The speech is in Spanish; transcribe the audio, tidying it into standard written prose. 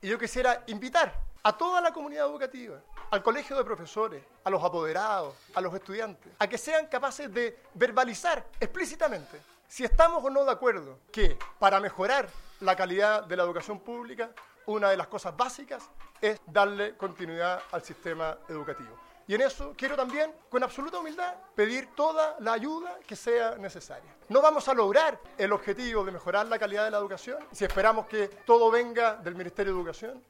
Y yo quisiera invitar a toda la comunidad educativa, al colegio de profesores, a los apoderados, a los estudiantes, a que sean capaces de verbalizar explícitamente si estamos o no de acuerdo que para mejorar la calidad de la educación pública, una de las cosas básicas es darle continuidad al sistema educativo. Y en eso quiero también, con absoluta humildad, pedir toda la ayuda que sea necesaria. No vamos a lograr el objetivo de mejorar la calidad de la educación si esperamos que todo venga del Ministerio de Educación,